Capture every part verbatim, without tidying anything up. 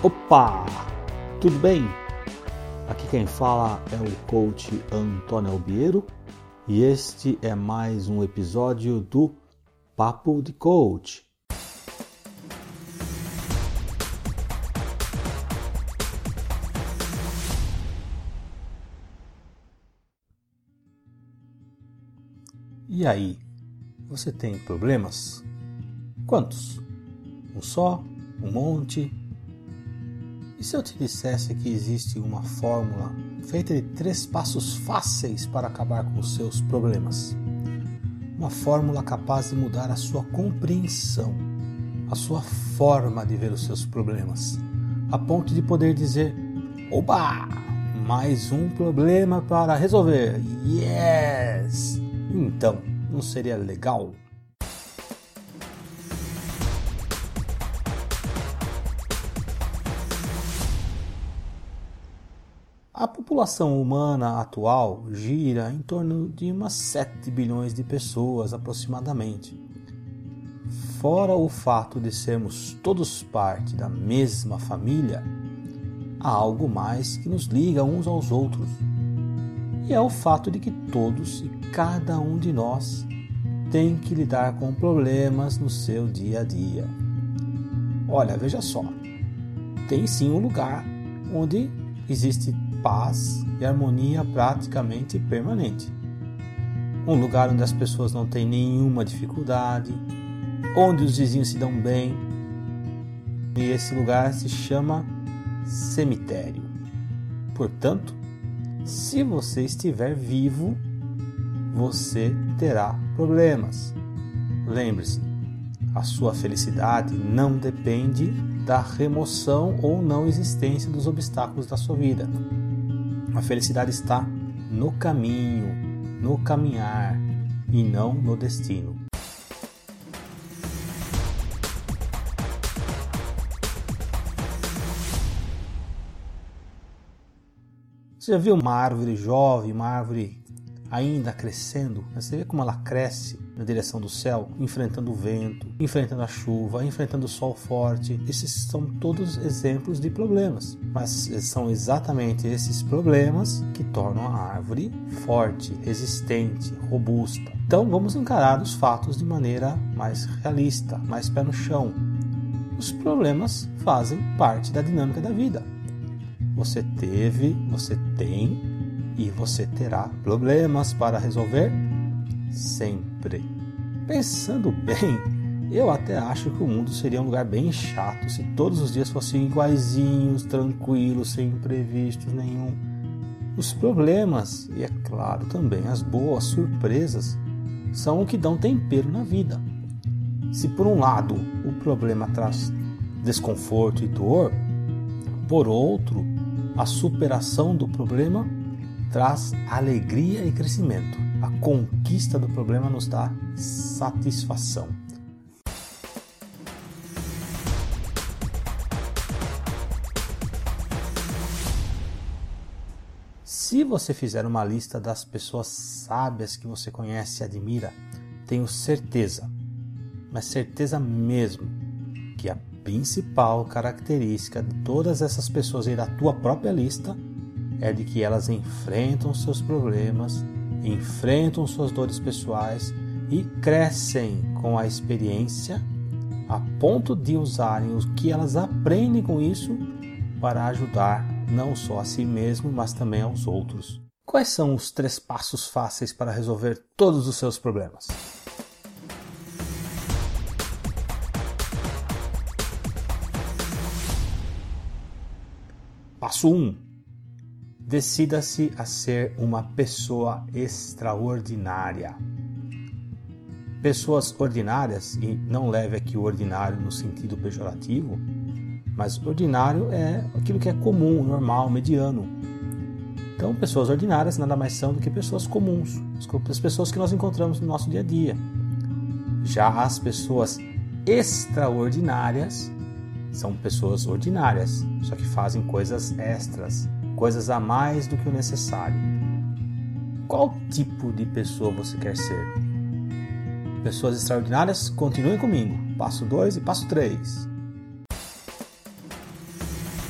Opa! Tudo bem? Aqui quem fala é o coach Antônio Albiero e este é mais um episódio do Papo de Coach. E aí, você tem problemas? Quantos? Um só? Um monte? E se eu te dissesse que existe uma fórmula feita de três passos fáceis para acabar com os seus problemas? Uma fórmula capaz de mudar a sua compreensão, a sua forma de ver os seus problemas, a ponto de poder dizer: oba! Mais um problema para resolver! Yes! Então, não seria legal? A população humana atual gira em torno de umas sete bilhões de pessoas aproximadamente. Fora o fato de sermos todos parte da mesma família, há algo mais que nos liga uns aos outros. E é o fato de que todos e cada um de nós tem que lidar com problemas no seu dia a dia. Olha, veja só, tem sim um lugar onde existe paz e harmonia praticamente permanente. Um lugar onde as pessoas não têm nenhuma dificuldade, onde os vizinhos se dão bem. E esse lugar se chama cemitério. Portanto, se você estiver vivo, você terá problemas. Lembre-se, a sua felicidade não depende da remoção ou não existência dos obstáculos da sua vida. A felicidade está no caminho, no caminhar e não no destino. Você já viu uma árvore jovem, uma árvore ainda crescendo? Você vê como ela cresce na direção do céu, enfrentando o vento, enfrentando a chuva, enfrentando o sol forte. Esses são todos exemplos de problemas, mas são exatamente esses problemas que tornam a árvore forte, resistente, robusta. Então vamos encarar os fatos de maneira mais realista, mais pé no chão. Os problemas fazem parte da dinâmica da vida. Você teve, você tem e você terá problemas para resolver sempre. Pensando bem, eu até acho que o mundo seria um lugar bem chato se todos os dias fossem iguaizinhos, tranquilos, sem imprevistos nenhum. Os problemas, e é claro também as boas surpresas, são o que dão tempero na vida. Se por um lado o problema traz desconforto e dor, por outro, a superação do problema traz alegria e crescimento. A conquista do problema nos dá satisfação. Se você fizer uma lista das pessoas sábias que você conhece e admira, tenho certeza, mas certeza mesmo, que a principal característica de todas essas pessoas e da tua própria lista é de que elas enfrentam seus problemas, enfrentam suas dores pessoais e crescem com a experiência a ponto de usarem o que elas aprendem com isso para ajudar não só a si mesmo, mas também aos outros. Quais são os três passos fáceis para resolver todos os seus problemas? Passo um. Decida-se a ser uma pessoa extraordinária. Pessoas ordinárias, e não leve aqui o ordinário no sentido pejorativo, mas ordinário é aquilo que é comum, normal, mediano. Então, pessoas ordinárias nada mais são do que pessoas comuns, as pessoas que nós encontramos no nosso dia a dia. Já as pessoas extraordinárias são pessoas ordinárias, só que fazem coisas extras, coisas a mais do que o necessário. Qual tipo de pessoa você quer ser? Pessoas extraordinárias? Continuem comigo. Passo dois e passo três.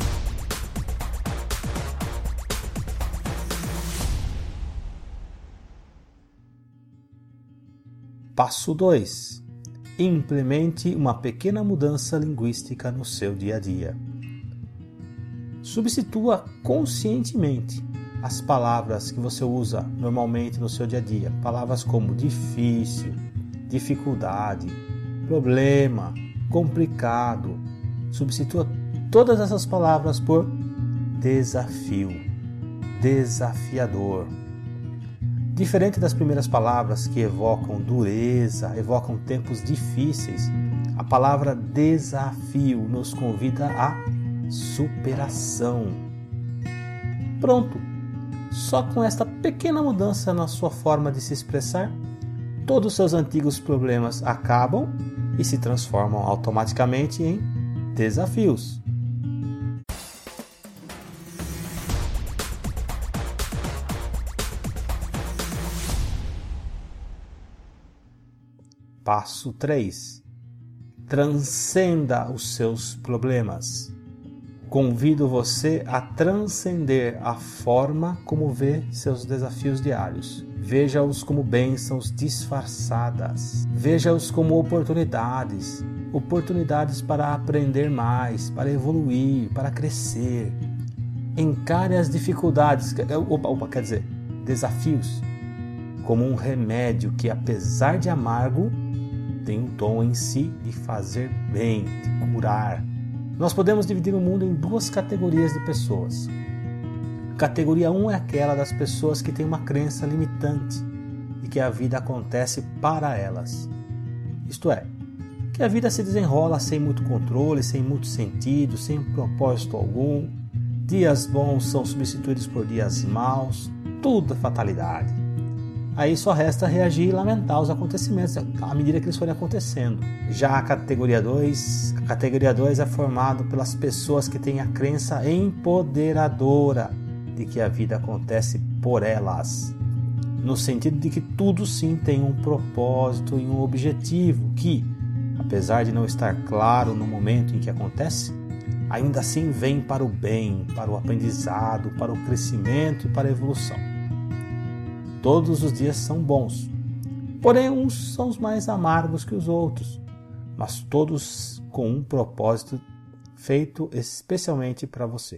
Passo dois. Implemente uma pequena mudança linguística no seu dia a dia. Substitua conscientemente as palavras que você usa normalmente no seu dia a dia. Palavras como difícil, dificuldade, problema, complicado. Substitua todas essas palavras por desafio, desafiador. Diferente das primeiras palavras que evocam dureza, evocam tempos difíceis, a palavra desafio nos convida à superação. Pronto! Só com esta pequena mudança na sua forma de se expressar, todos os seus antigos problemas acabam e se transformam automaticamente em desafios. Passo três. Transcenda os seus problemas. Convido você a transcender a forma como vê seus desafios diários. Veja-os como bênçãos disfarçadas. Veja-os como oportunidades. Oportunidades para aprender mais, para evoluir, para crescer. Encare as dificuldades, opa, opa, quer dizer, desafios, como um remédio que, apesar de amargo, tem um tom em si de fazer bem, de curar. Nós podemos dividir o mundo em duas categorias de pessoas. Categoria um é aquela das pessoas que têm uma crença limitante de que a vida acontece para elas. Isto é, que a vida se desenrola sem muito controle, sem muito sentido, sem propósito algum. Dias bons são substituídos por dias maus, tudo é fatalidade. Aí só resta reagir e lamentar os acontecimentos à medida que eles forem acontecendo. Já a categoria dois, a categoria dois é formada pelas pessoas que têm a crença empoderadora de que a vida acontece por elas. No sentido de que tudo sim tem um propósito e um objetivo que, apesar de não estar claro no momento em que acontece, ainda assim vem para o bem, para o aprendizado, para o crescimento e para a evolução. Todos os dias são bons, porém uns são os mais amargos que os outros, mas todos com um propósito feito especialmente para você.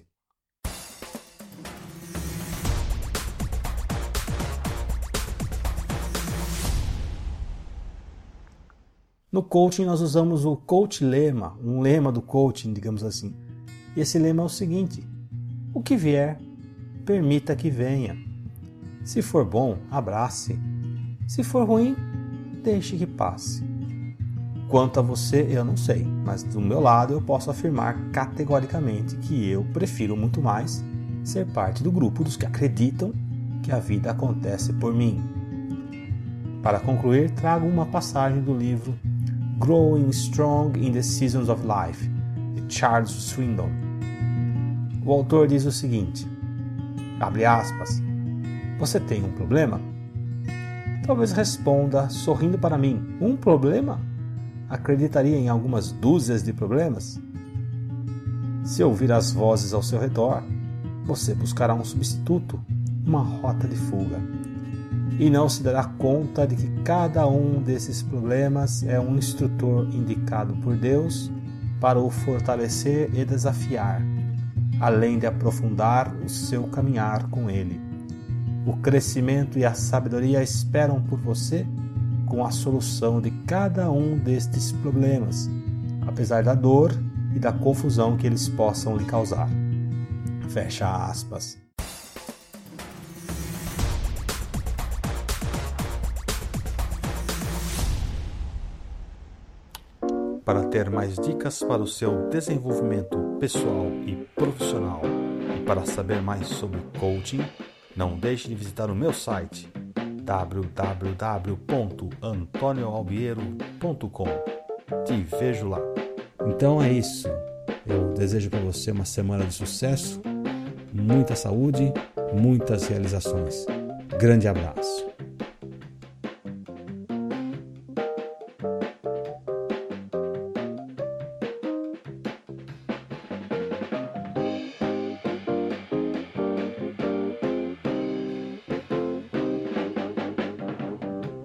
No coaching nós usamos o coach lema, um lema do coaching, digamos assim. E esse lema é o seguinte: o que vier, permita que venha. Se for bom, abrace. Se for ruim, deixe que passe. Quanto a você, eu não sei, mas do meu lado eu posso afirmar categoricamente que eu prefiro muito mais ser parte do grupo dos que acreditam que a vida acontece por mim. Para concluir, trago uma passagem do livro Growing Strong in the Seasons of Life, de Charles Swindoll. O autor diz o seguinte, abre aspas, você tem um problema? Talvez responda, sorrindo para mim, um problema? Acreditaria em algumas dúzias de problemas? Se ouvir as vozes ao seu redor, você buscará um substituto, uma rota de fuga. E não se dará conta de que cada um desses problemas é um instrutor indicado por Deus para o fortalecer e desafiar, além de aprofundar o seu caminhar com Ele. O crescimento e a sabedoria esperam por você com a solução de cada um destes problemas, apesar da dor e da confusão que eles possam lhe causar. Fecha aspas. Para ter mais dicas para o seu desenvolvimento pessoal e profissional e para saber mais sobre coaching, não deixe de visitar o meu site w w w ponto antonio albiero ponto com. Te vejo lá. Então é isso. Eu desejo para você uma semana de sucesso, muita saúde, muitas realizações. Grande abraço.